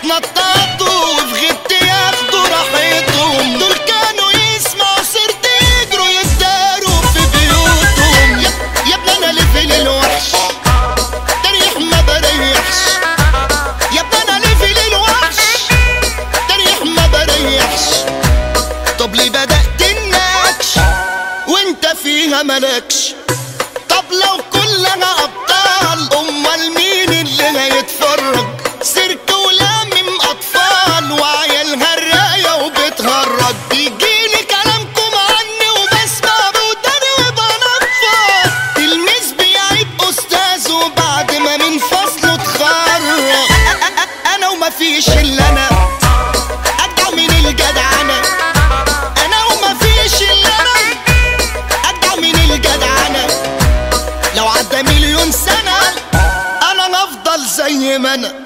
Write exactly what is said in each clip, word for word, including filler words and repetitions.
يتنططوا وفي غيبتي ياخدوا راحتهم. دول كانوا يسمعوا سيرتي يجروا يزداروا في بيوتهم. يا, يا ابني انا ليفل الوحش تريح ما بريحش. يا ابني انا ليفل الوحش تريح ما بريحش. طب ليه بدأت النكش وانت فيها ملكش؟ طب لو كلنا ابطال امال مين اللي هيتفرج؟ سيرك ولامم اطفال وعيال هرايه وبتهرج. بيجيلي كلامكم عني وبسمع بوداني وبنفض. تلميذ بيعيب استاذه بعد ما من فصله اتخرج. انا ومفيش الا انا اجدع من الجدعنه. انا ومفيش الا انا اجدع من الجدعنه. لو عدى مليون سنه انا افضل زي ما انا.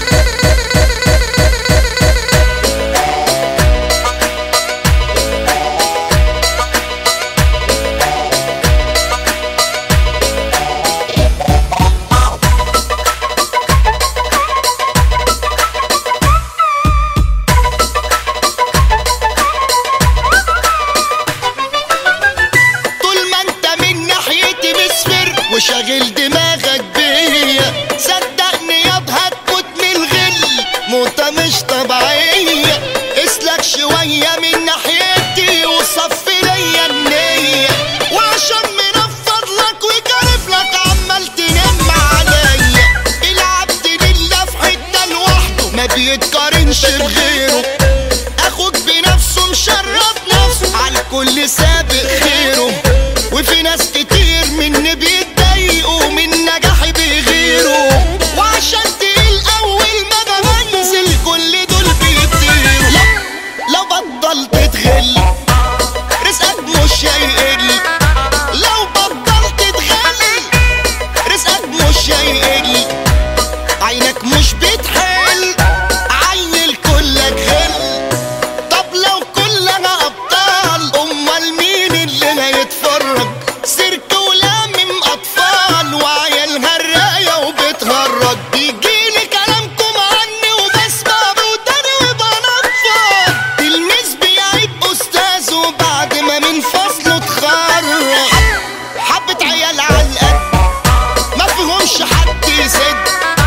وشاغل دماغك بيا صدقني ياض هتموت من الغل موتة مش طبيعية. اسلك شوية من ناحيتي وصفي ليا النية. وعشان منفض لك وكارف لك عمال تنم عليا. العبد لله في حتة لوحده ما بيتقارنش بغيره. اخوك بنفسه مشرف نفسه على الكل سابق خيره. وفي ناس كتير مني بيتضايقوا من نجاحي بيغيروا. وعشان تقيل اول ما بنزل كل دول بيطيروا. لو, لو بطلت تغل رزقك مش هيقل. لو بطلت تغل رزقك مش هيقل. عينك مش بتحل عين كلك غل. طب لو كلنا ابطال امال مين اللي هيتفرج؟ سيرك ولامم اطفال وعيال هرايه وبتهرج. بيجيلي كلامكم عني وبسمع بوداني وبنفض. تلميذ بيعيب استاذه بعد ما من فصله اتخرج. حبة عيال علقد ما فيهمش حد يسد.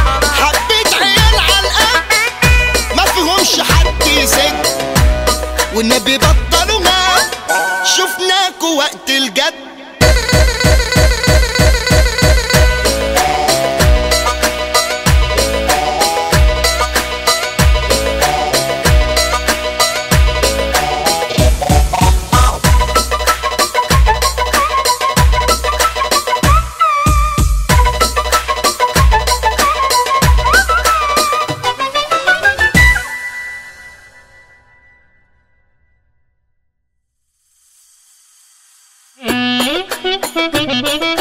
حبة عيال علقد ما فيهمش حد يسد. والنبي بطلوا ما شفناكوا وقت الجد. Thank you.